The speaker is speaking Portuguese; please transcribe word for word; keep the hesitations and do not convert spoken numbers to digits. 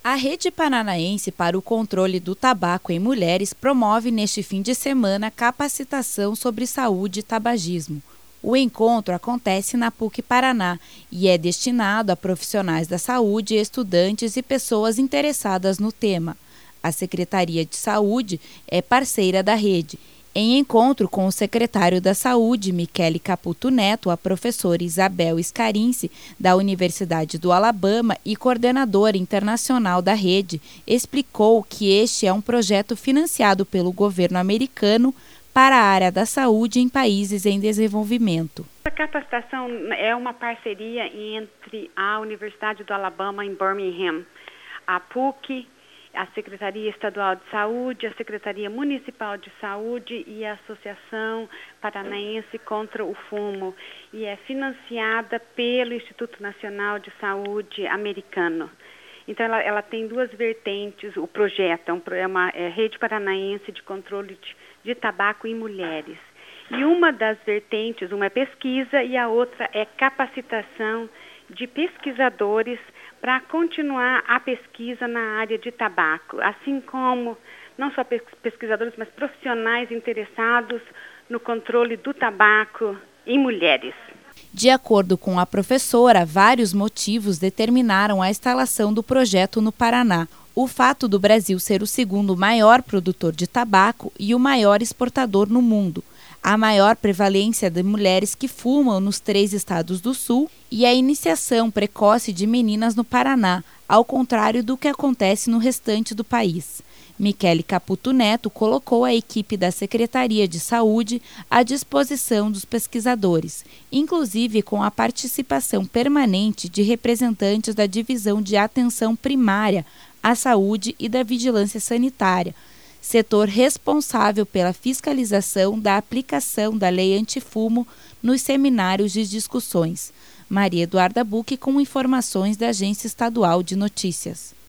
A Rede Paranaense para o Controle do Tabaco em Mulheres promove neste fim de semana capacitação sobre saúde e tabagismo. O encontro acontece na P U C Paraná e é destinado a profissionais da saúde, estudantes e pessoas interessadas no tema. A Secretaria de Saúde é parceira da rede. Em encontro com o secretário da Saúde, Michele Caputo Neto, a professora Isabel Scarinci, da Universidade do Alabama e coordenadora internacional da rede, explicou que este é um projeto financiado pelo governo americano para a área da saúde em países em desenvolvimento. A capacitação é uma parceria entre a Universidade do Alabama em Birmingham, a P U C, a Secretaria Estadual de Saúde, a Secretaria Municipal de Saúde e a Associação Paranaense contra o Fumo, e é financiada pelo Instituto Nacional de Saúde americano. Então, ela, ela tem duas vertentes, o projeto é uma é Rede Paranaense de Controle de, de Tabaco em Mulheres. E uma das vertentes, uma é pesquisa e a outra é capacitação de pesquisadores para continuar a pesquisa na área de tabaco, assim como não só pesquisadores, mas profissionais interessados no controle do tabaco em mulheres. De acordo com a professora, vários motivos determinaram a instalação do projeto no Paraná. O fato do Brasil ser o segundo maior produtor de tabaco e o maior exportador no mundo, a maior prevalência de mulheres que fumam nos três estados do Sul e a iniciação precoce de meninas no Paraná, ao contrário do que acontece no restante do país. Michele Caputo Neto colocou a equipe da Secretaria de Saúde à disposição dos pesquisadores, inclusive com a participação permanente de representantes da Divisão de Atenção Primária à Saúde e da Vigilância Sanitária, setor responsável pela fiscalização da aplicação da lei antifumo nos seminários de discussões. Maria Eduarda Bucchi com informações da Agência Estadual de Notícias.